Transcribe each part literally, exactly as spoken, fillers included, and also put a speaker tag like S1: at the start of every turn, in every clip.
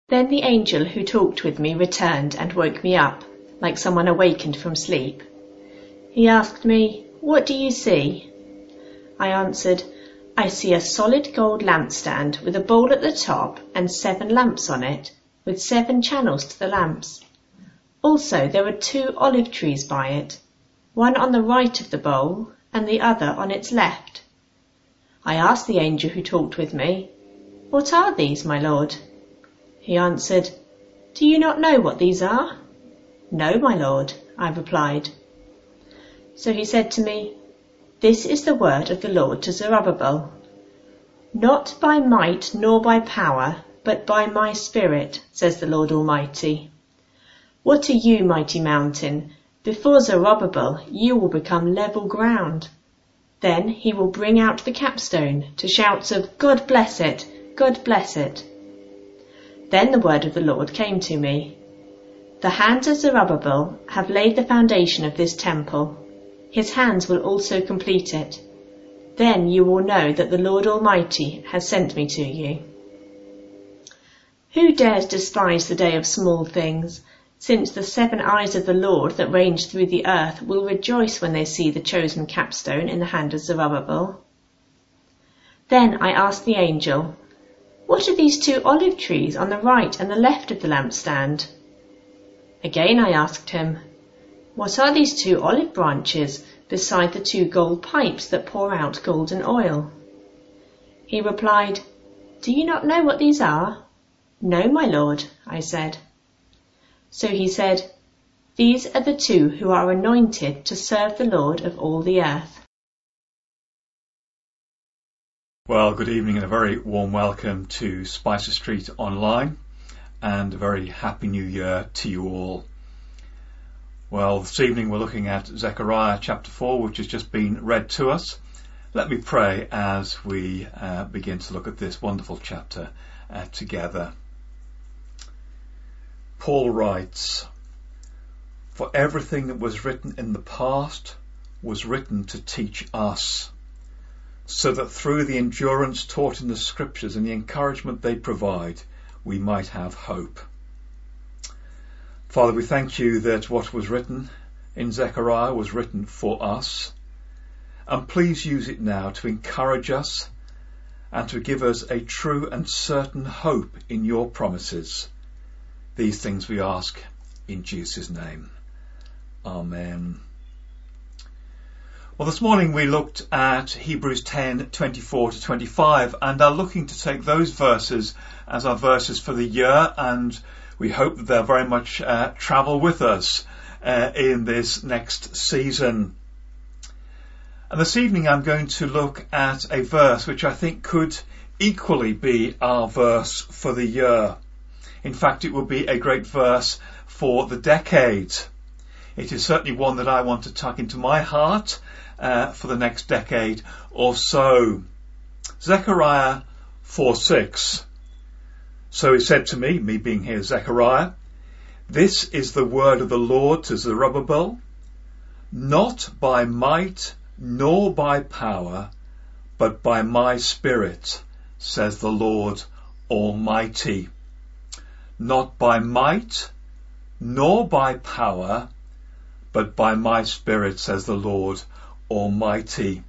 S1: Then the angel who talked with me returned and woke me up, like someone awakened from sleep. He asked me, "What do you see?" I answered, "I see a solid gold lampstand with a bowl at the top and seven lamps on it, with seven channels to the lamps. Also there are two olive trees by it, one on the right of the bowl and the other on its left." I asked the angel who talked with me, "What are these, my lord?" He answered, "Do you not know what these are?" "No, my lord," I replied. So he said to me, "This is the word of the Lord to Zerubbabel. Not by might nor by power, but by my Spirit, says the Lord Almighty. What are you, mighty mountain? Before Zerubbabel you will become level ground. Then he will bring out the capstone to shouts of, 'God bless it, God bless it.'" Then the word of the Lord came to me. "The hands of Zerubbabel have laid the foundation of this temple. His hands will also complete it. Then you will know that the Lord Almighty has sent me to you." Who dares despise the day of small things, since the seven eyes of the Lord that range through the earth will rejoice when they see the chosen capstone in the hand of Zerubbabel? Then I asked the angel, "What are these two olive trees on the right and the left of the lampstand?" Again I asked him, "What are these two olive branches beside the two gold pipes that pour out golden oil?" He replied, "Do you not know what these are?" "No, my lord," I said. So he said, "These are the two who are anointed to serve the Lord of all the earth."
S2: Well, good evening and a very warm welcome to Spicer Street Online, and a very happy new year to you all. Well, this evening we're looking at Zechariah chapter four, which has just been read to us. Let me pray as we uh, begin to look at this wonderful chapter uh, together. Paul writes, "For everything that was written in the past was written to teach us, so that through the endurance taught in the scriptures and the encouragement they provide, we might have hope." Father, we thank you that what was written in Zechariah was written for us, and please use it now to encourage us and to give us a true and certain hope in your promises. These things we ask in Jesus' name. Amen. Well, this morning we looked at Hebrews ten, twenty-four to twenty-five, and are looking to take those verses as our verses for the year, and we hope that they'll very much uh, travel with us uh, in this next season. And this evening I'm going to look at a verse which I think could equally be our verse for the year. In fact, it will be a great verse for the decade. It is certainly one that I want to tuck into my heart uh, for the next decade or so. Zechariah four six. "So he said to me," me being here Zechariah, "This is the word of the Lord to Zerubbabel, not by might nor by power, but by my Spirit, says the Lord Almighty." Not by might nor by power, but by my Spirit, says the Lord Almighty.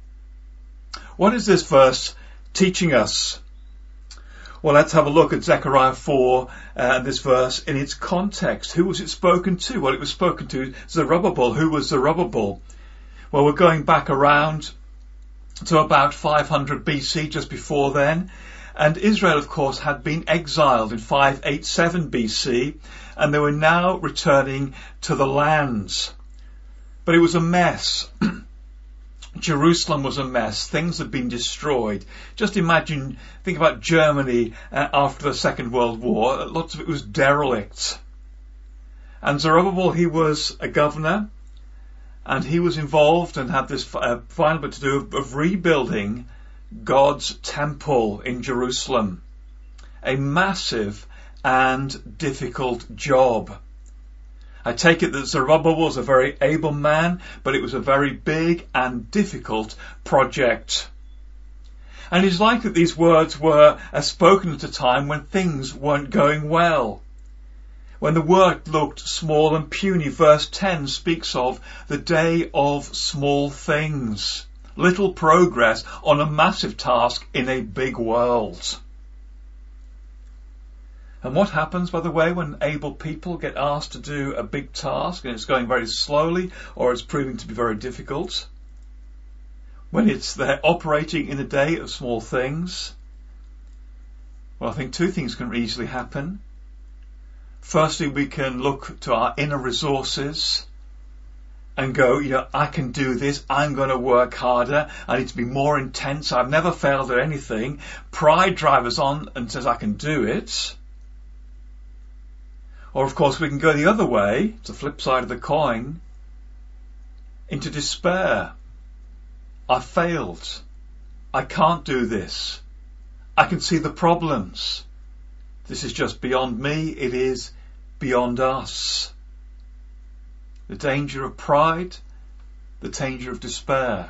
S2: What is this verse teaching us? Well, let's have a look at Zechariah four, uh, this verse in its context. Who was it spoken to? Well, it was spoken to Zerubbabel. Who was Zerubbabel? Well, we're going back around to about five hundred B C, just before then. And Israel, of course, had been exiled in five eighty-seven B C, and they were now returning to the lands. But it was a mess. Jerusalem was a mess. Things had been destroyed. Just imagine, think about Germany uh, after the Second World War. Lots of it was derelict. And Zerubbabel, he was a governor, and he was involved and had this uh, final bit to do of, of rebuilding God's temple in Jerusalem. A massive and difficult job. I take it that Zerubbabel was a very able man, but it was a very big and difficult project. And it's like that these words were uh, spoken at a time when things weren't going well, when the work looked small and puny. Verse ten speaks of the day of small things, little progress on a massive task in a big world. And what happens, by the way, when able people get asked to do a big task and it's going very slowly or it's proving to be very difficult? When it's they're operating in a day of small things? Well, I think two things can easily happen. Firstly, we can look to our inner resources and go, you know, I can do this, I'm going to work harder, I need to be more intense, I've never failed at anything. Pride drives us on and says I can do it. Or of course we can go the other way, it's the flip side of the coin, into despair. I failed. I can't do this. I can see the problems. This is just beyond me. It is beyond us. The danger of pride, the danger of despair.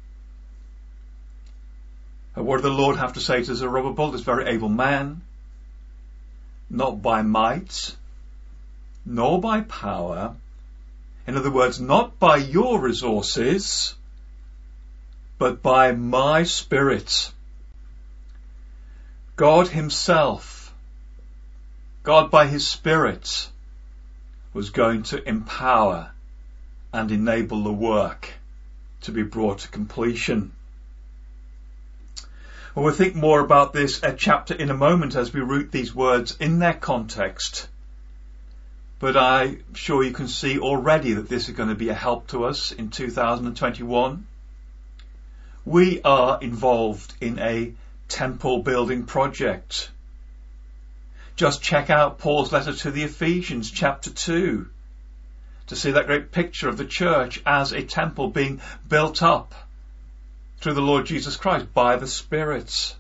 S2: And what did the Lord have to say to Zerubbabel, this very able man? Not by might, nor by power. In other words, not by your resources, but by my Spirit. God himself, God by his Spirit, was going to empower and enable the work to be brought to completion. Well, we'll think more about this uh, chapter in a moment as we root these words in their context. But I'm sure you can see already that this is going to be a help to us in two thousand twenty-one. We are involved in a temple building project. Just check out Paul's letter to the Ephesians, chapter two, to see that great picture of the church as a temple being built up through the Lord Jesus Christ by the Spirit.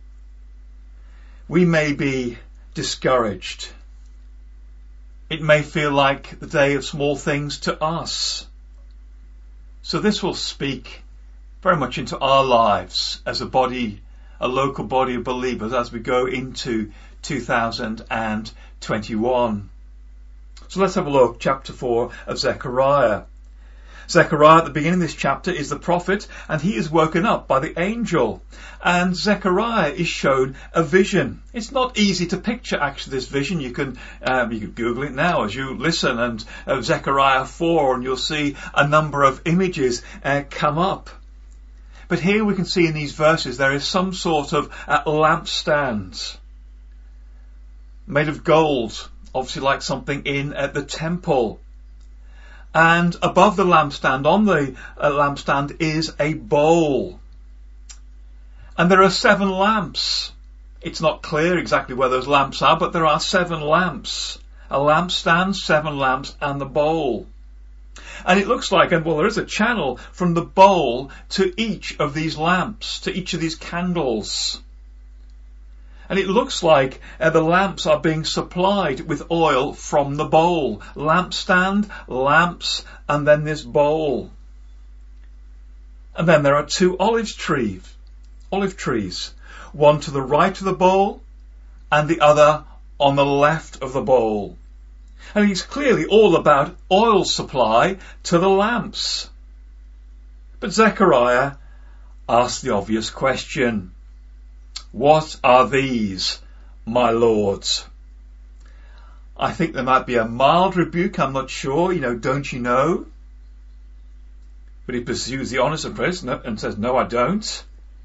S2: We may be discouraged. It may feel like the day of small things to us. So this will speak very much into our lives as a body, a local body of believers as we go into two thousand twenty-one. So let's have a look, chapter four of Zechariah. Zechariah at the beginning of this chapter is the prophet, and he is woken up by the angel. And Zechariah is shown a vision. It's not easy to picture actually this vision. You can um, you can Google it now as you listen, and uh, Zechariah four, and you'll see a number of images uh, come up. But here we can see in these verses there is some sort of uh, lampstand made of gold, obviously like something in at the temple. And above the lampstand, on the uh, lampstand, is a bowl. And there are seven lamps. It's not clear exactly where those lamps are, but there are seven lamps. A lampstand, seven lamps, and the bowl. And it looks like, and well, there is a channel from the bowl to each of these lamps, to each of these candles. And it looks like uh, the lamps are being supplied with oil from the bowl. Lampstand, lamps, and then this bowl. And then there are two olive trees, olive trees, one to the right of the bowl and the other on the left of the bowl. And it's clearly all about oil supply to the lamps. But Zechariah asks the obvious question. What are these, my lords? I think there might be a mild rebuke, I'm not sure, you know, don't you know? But he pursues the honest appraise and says, no, I don't.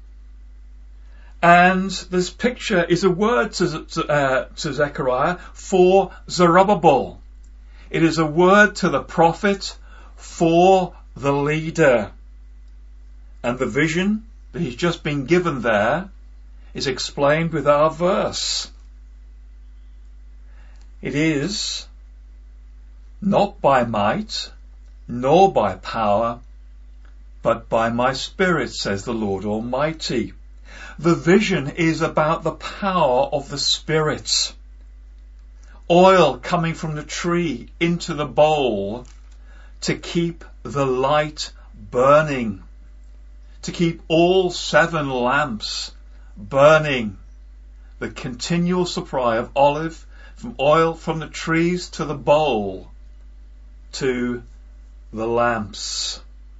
S2: And this picture is a word to, to, uh, to Zechariah for Zerubbabel. It is a word to the prophet for the leader. And the vision that he's just been given there is explained with our verse. It is not by might, nor by power, but by my Spirit, says the Lord Almighty. The vision is about the power of the Spirit. Oil coming from the tree into the bowl to keep the light burning, to keep all seven lamps burning, the continual supply of olive, from oil from the trees to the bowl, to the lamps.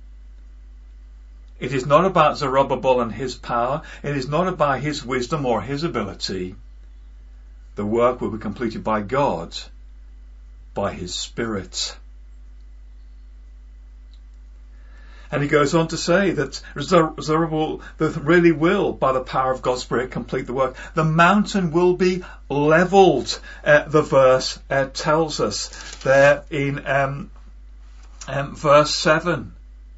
S2: It is not about Zerubbabel and his power. It is not about his wisdom or his ability. The work will be completed by God, by his Spirit. And he goes on to say that Zerubbabel really will, by the power of God's Spirit, complete the work. The mountain will be levelled, uh, the verse uh, tells us there in um, um, verse seven.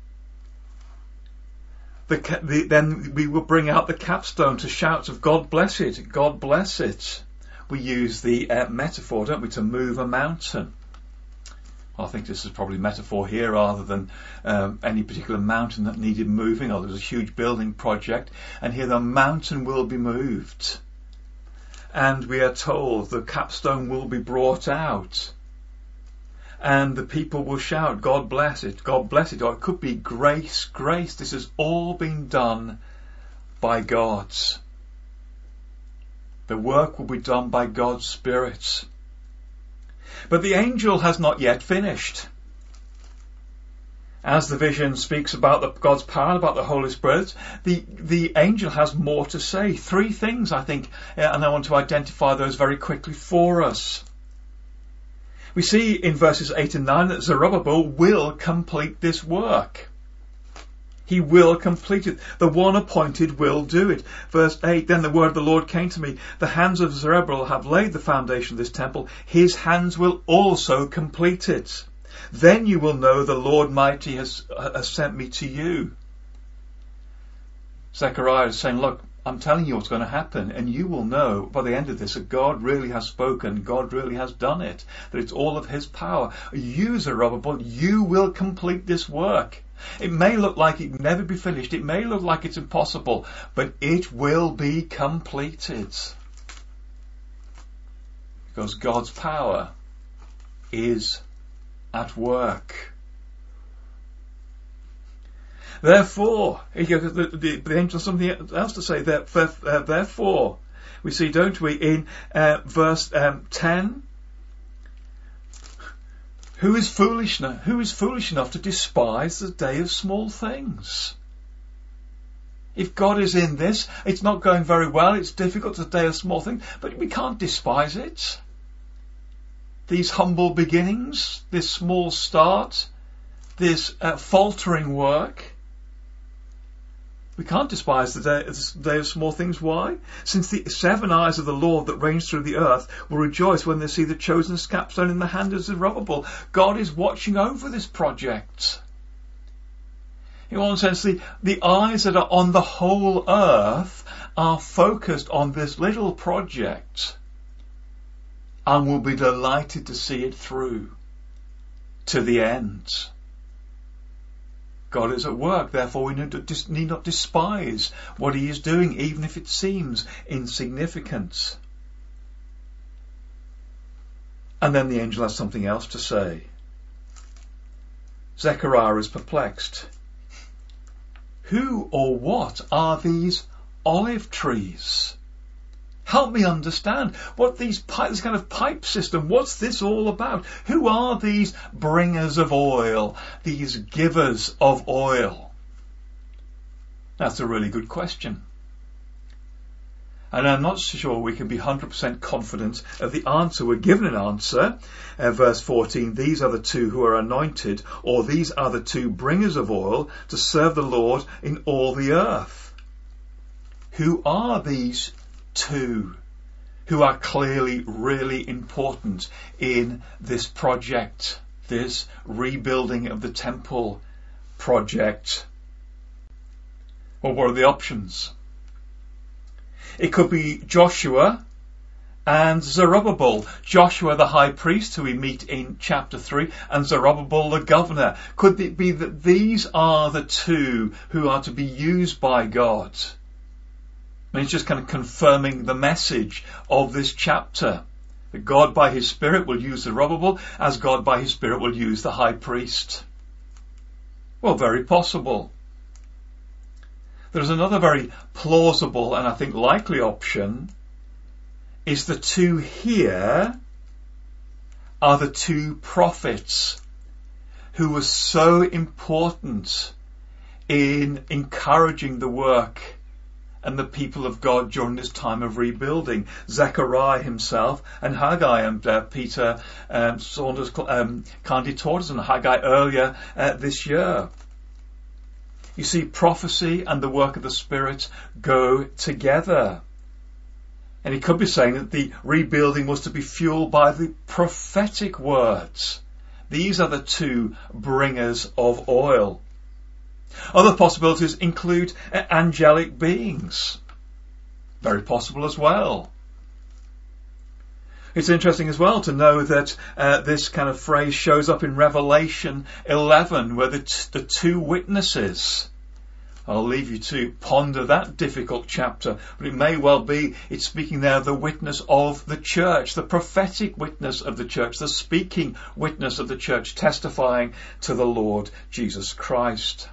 S2: The, the, then we will bring out the capstone to shouts of God bless it, God bless it. We use the uh, metaphor, don't we, to move a mountain. I think this is probably a metaphor here rather than um, any particular mountain that needed moving, or there was a huge building project, and here the mountain will be moved. And we are told the capstone will be brought out. And the people will shout, God bless it, God bless it. Or it could be grace, grace. This has all been done by God. The work will be done by God's Spirit. But the angel has not yet finished. As the vision speaks about the, God's power, about the Holy Spirit, the, the angel has more to say. Three things, I think, and I want to identify those very quickly for us. We see in verses eight and nine that Zerubbabel will complete this work. He will complete it. The one appointed will do it. Verse eight, then the word of the Lord came to me. The hands of Zerubbabel have laid the foundation of this temple. His hands will also complete it. Then you will know the Lord mighty has, has sent me to you. Zechariah is saying, look, I'm telling you what's going to happen, and you will know by the end of this that God really has spoken, God really has done it, that it's all of his power. You, Zerubbabel, you will complete this work. It may look like it will never be finished, it may look like it's impossible, but it will be completed. Because God's power is at work. Therefore, the, the, the angel has something else to say. Therefore, we see, don't we, in uh, verse um, ten, who is foolish enough, who is foolish enough to despise the day of small things? If God is in this, it's not going very well, it's difficult, it's a day of small things, but we can't despise it. These humble beginnings, this small start, this uh, faltering work, we can't despise the day, the day of small things. Why? Since the seven eyes of the Lord that reigns through the earth will rejoice when they see the chosen capstone in the hand of Zerubbabel. God is watching over this project. In one sense, the, the eyes that are on the whole earth are focused on this little project and will be delighted to see it through to the end. God is at work, therefore we need not despise what he is doing, even if it seems insignificant. And then the angel has something else to say. Zechariah is perplexed. Who or what are these olive trees? Help me understand what these pipe, this kind of pipe system, what's this all about? Who are these bringers of oil, these givers of oil? That's a really good question. And I'm not sure we can be one hundred percent confident of the answer. We're given an answer. Uh, verse fourteen, these are the two who are anointed, or these are the two bringers of oil to serve the Lord in all the earth. Who are these two who are clearly really important in this project, this rebuilding of the temple project? Well, what are the options? It could be Joshua and Zerubbabel. Joshua the high priest, who we meet in chapter three, and Zerubbabel the governor. Could it be that these are the two who are to be used by God? And it's just kind of confirming the message of this chapter. That God by his Spirit will use Zerubbabel, as God by his Spirit will use the high priest. Well, very possible. There's another very plausible and I think likely option, is the two here are the two prophets who were so important in encouraging the work and the people of God during this time of rebuilding. Zechariah himself and Haggai, and uh, Peter um, Saunders um, kindly taught us on Haggai earlier uh, this year. You see, prophecy and the work of the Spirit go together. And he could be saying that the rebuilding was to be fueled by the prophetic words. These are the two bringers of oil. Other possibilities include uh, angelic beings. Very possible as well. It's interesting as well to know that uh, this kind of phrase shows up in Revelation eleven, where the, t- the two witnesses. I'll leave you to ponder that difficult chapter, but it may well be it's speaking there of the witness of the church, the prophetic witness of the church, the speaking witness of the church, testifying to the Lord Jesus Christ.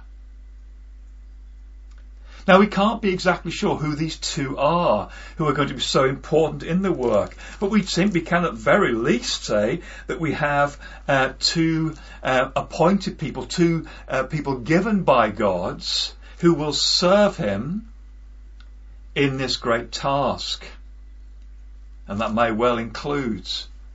S2: Now, we can't be exactly sure who these two are, who are going to be so important in the work, but we simply can at very least say that we have uh, two uh, appointed people, two uh, people given by God, who will serve him in this great task. And that may well include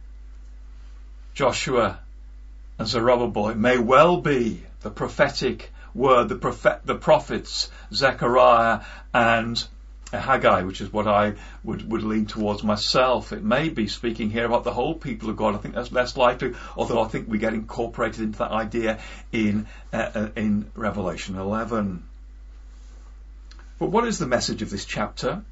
S2: Joshua and Zerubbabel. It may well be the prophetic word, the, prophet, the prophets Zechariah and Haggai, which is what I would, would lean towards myself. It may be speaking here about the whole people of God. I think that's less likely, although I think we get incorporated into that idea in uh, in Revelation eleven. But what is the message of this chapter?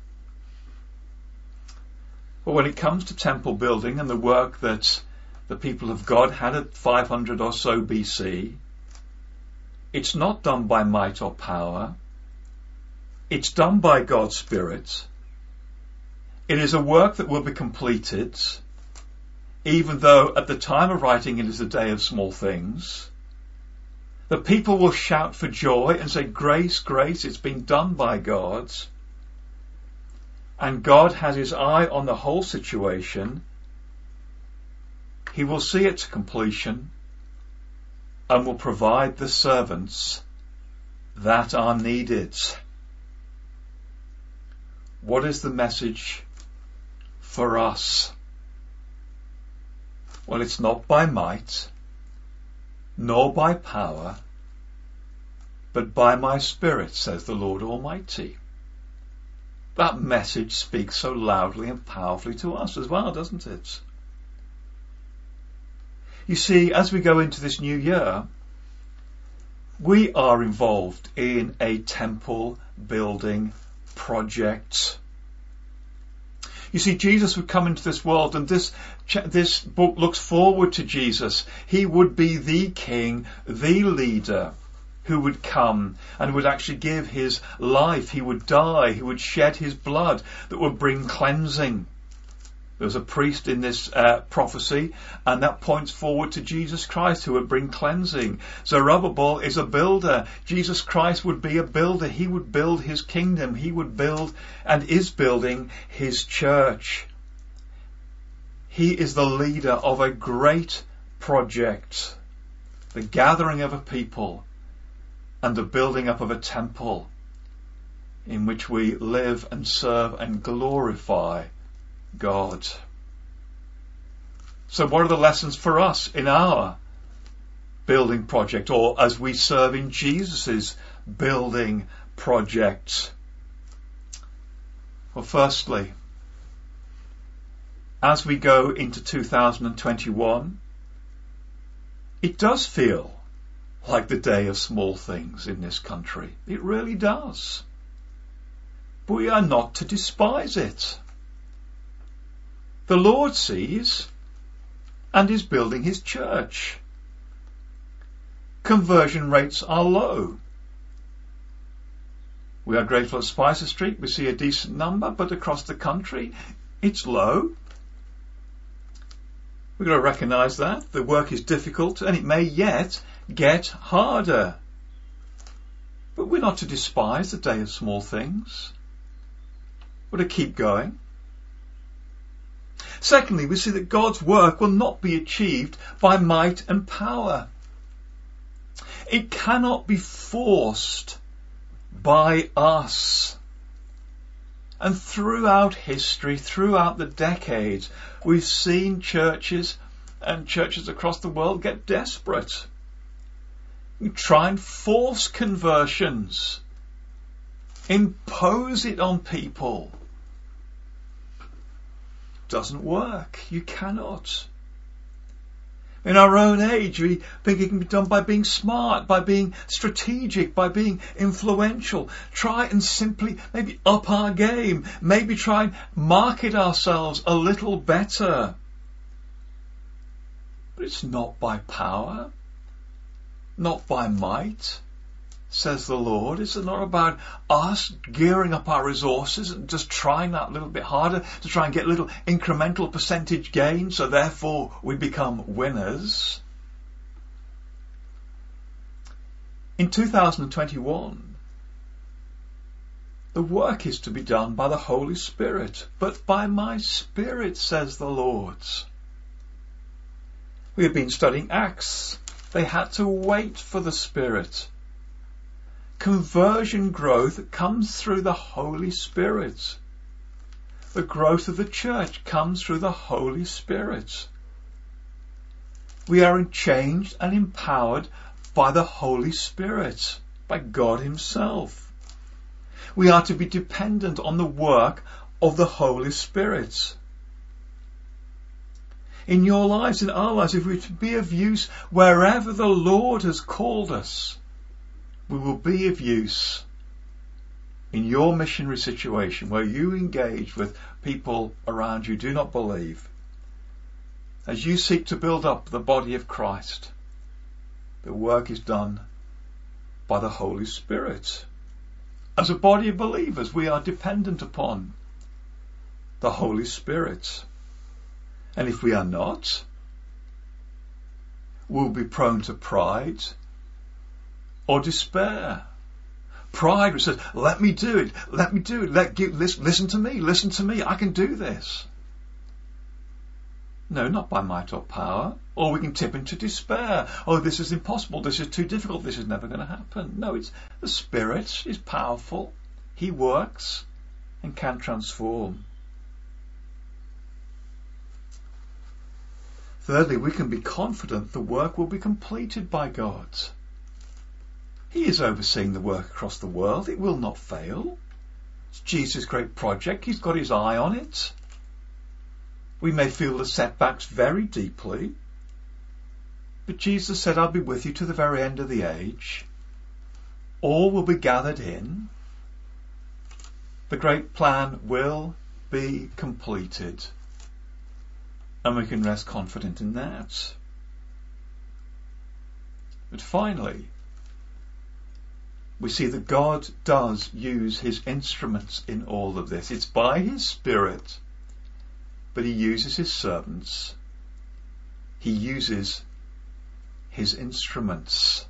S2: Well, when it comes to temple building and the work that the people of God had at five hundred or so B C, it's not done by might or power. It's done by God's Spirit. It is a work that will be completed, even though at the time of writing it is a day of small things. The people will shout for joy and say, grace, grace, it's been done by God. And God has his eye on the whole situation. He will see it to completion and will provide the servants that are needed. What is the message for us? Well, it's not by might, nor by power, but by my Spirit, says the Lord Almighty. That message speaks so loudly and powerfully to us as well, doesn't it? You see, as we go into this new year, we are involved in a temple building project. You see, Jesus would come into this world, and this this book looks forward to Jesus. He would be the king, the leader, who would come and would actually give his life. He would die. He would shed his blood that would bring cleansing. There's a priest in this uh, prophecy, and that points forward to Jesus Christ, who would bring cleansing. Zerubbabel is a builder. Jesus Christ would be a builder. He would build his kingdom. He would build and is building his church. He is the leader of a great project, the gathering of a people and the building up of a temple in which we live and serve and glorify God. So what are the lessons for us in our building project, or as we serve in Jesus' building project? Well, firstly, as we go into two thousand twenty-one, it does feel like the day of small things in this country. It really does. But we are not to despise it. The Lord sees and is building his church. Conversion rates are low. We are grateful at Spicer Street. We see a decent number, but across the country, it's low. We've got to recognise that. The work is difficult and it may yet get harder. But we're not to despise the day of small things. We're to keep going. Secondly, we see that God's work will not be achieved by might and power. It cannot be forced by us. And throughout history, throughout the decades, we've seen churches and churches across the world get desperate. You try and force conversions. Impose it on people. Doesn't work. You cannot. In our own age, we think it can be done by being smart, by being strategic, by being influential. Try and simply maybe up our game. Maybe try and market ourselves a little better. But it's not by power, not by might, says the Lord. It's not about us gearing up our resources and just trying that little bit harder to try and get little incremental percentage gain, so therefore we become winners. In two thousand twenty-one, the work is to be done by the Holy Spirit, but by my Spirit, says the Lord. We have been studying Acts. They had to wait for the Spirit. Conversion growth comes through the Holy Spirit. The growth of the church comes through the Holy Spirit. We are changed and empowered by the Holy Spirit, by God Himself. We are to be dependent on the work of the Holy Spirit. In your lives, in our lives, if we're to be of use wherever the Lord has called us, we will be of use in your missionary situation where you engage with people around you who do not believe. As you seek to build up the body of Christ, the work is done by the Holy Spirit. As a body of believers, we are dependent upon the Holy Spirit. And if we are not, we'll be prone to pride or despair. Pride which says, let me do it, let me do it, let give, listen, listen to me, listen to me, I can do this. No, not by might or power. Or we can tip into despair. Oh, this is impossible, this is too difficult, this is never going to happen. No, it's the Spirit is powerful. He works and can transform. Thirdly, we can be confident the work will be completed by God. He is overseeing the work across the world. It will not fail. It's Jesus' great project. He's got his eye on it. We may feel the setbacks very deeply, but Jesus said, I'll be with you to the very end of the age. All will be gathered in. The great plan will be completed. And we can rest confident in that. But finally, we see that God does use his instruments in all of this. It's by his Spirit, but he uses his servants. He uses his instruments.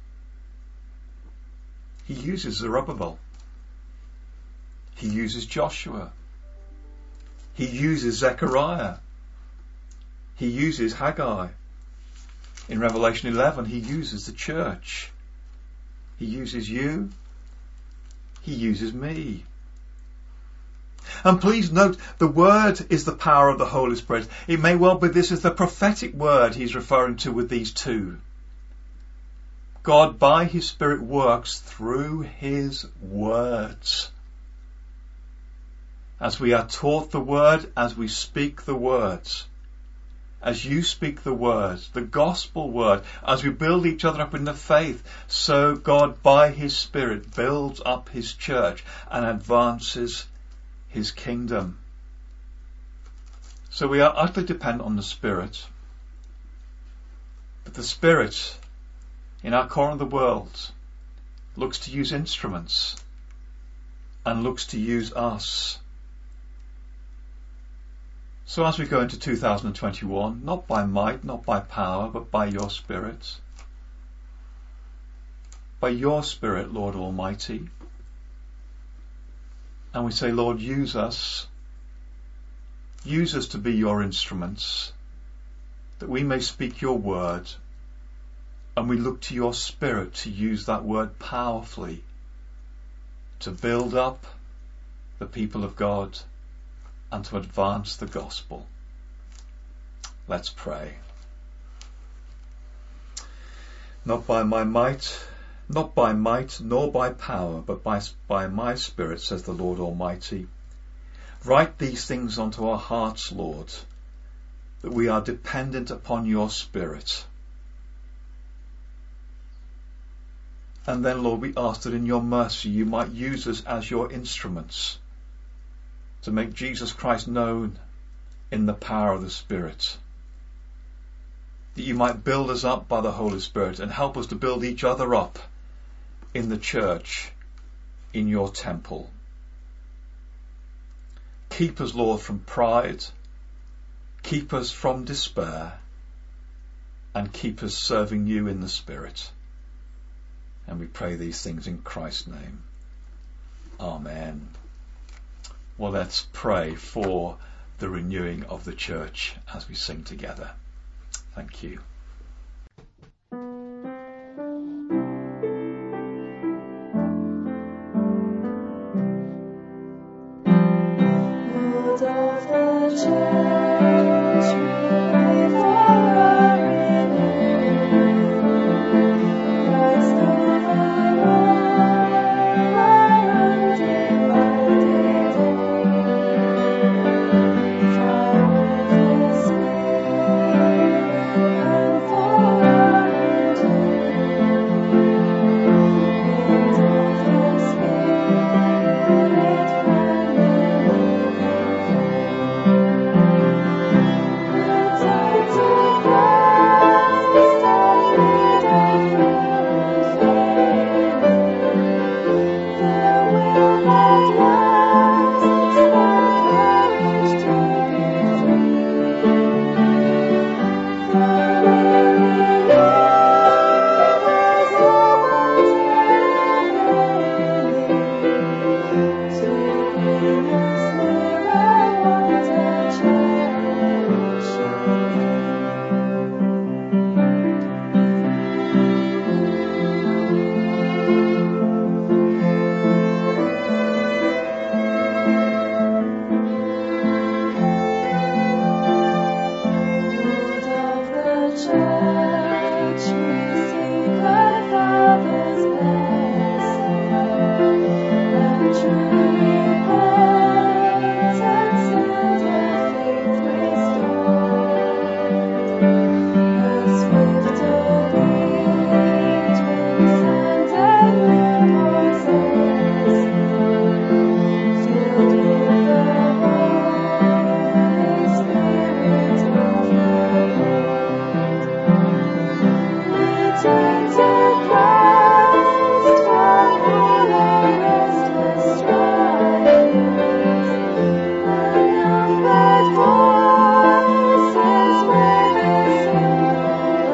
S2: He uses Zerubbabel. He uses Joshua. He uses Zechariah. He uses Haggai. In Revelation eleven, he uses the church. He uses you. He uses me. And please note, the word is the power of the Holy Spirit. It may well be this is the prophetic word he's referring to with these two. God, by his Spirit, works through his words. As we are taught the word, as we speak the words, as you speak the words, the gospel word, as we build each other up in the faith, so God, by his Spirit, builds up his church and advances his kingdom. So we are utterly dependent on the Spirit. But the Spirit, in our corner of the world, looks to use instruments and looks to use us. So as we go into two thousand twenty-one, not by might, not by power, but by your Spirit, by your Spirit, Lord Almighty. And we say, Lord, use us. Use us to be your instruments, that we may speak your word, and we look to your Spirit to use that word powerfully to build up the people of God and to advance the gospel. Let's pray. Not by my might, not by might, nor by power, but by, by my Spirit, says the Lord Almighty. Write these things onto our hearts, Lord, that we are dependent upon your Spirit. And then, Lord, we ask that in your mercy you might use us as your instruments to make Jesus Christ known in the power of the Spirit. That you might build us up by the Holy Spirit and help us to build each other up in the church, in your temple. Keep us, Lord, from pride. Keep us from despair. And keep us serving you in the Spirit. And we pray these things in Christ's name. Amen. Well, let's pray for the renewing of the church as we sing together. Thank you.
S3: Lord of the church, we pray for our renewing. Christ over all our undivided aim. Fire of the Spirit, and for our enduring. Wind of the Spirit, fan the moving flame. Return to Christ, our freedom from unfailing. The will that lasts, the courage to be free. The weary lovers of one's remaining, to bring us nearer one to cherishing Lord of the church, we seek our Father's blessing, and true repentance and the faith restored. A swift obedient winds and newborn zealously, filled with the Holy Spirit of the Lord. Return to Christ from all our restless strivings. Unnumbered voices with a single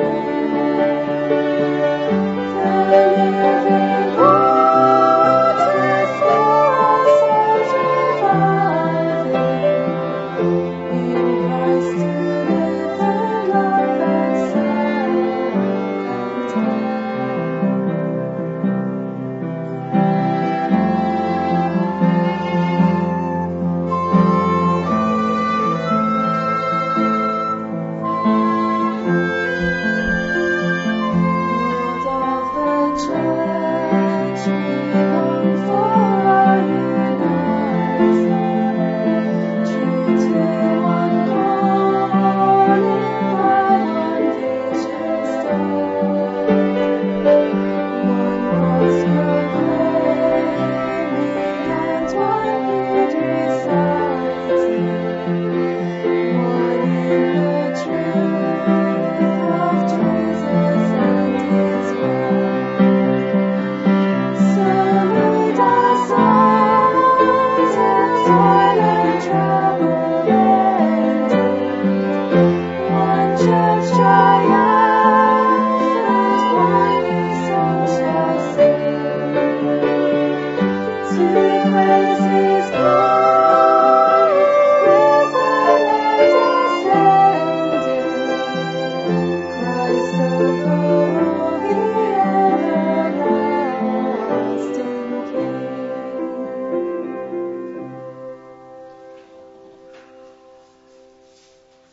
S3: prayer. The living water for our souls reviving. In Christ to live in love and serve content. Lord of the church, we long for our uniting. True to one calling by one vision start. One voice proclaiming and one hymn reciting. One in the truth of Jesus and his word. So lead us on till toil and trouble ending. One church triumphant.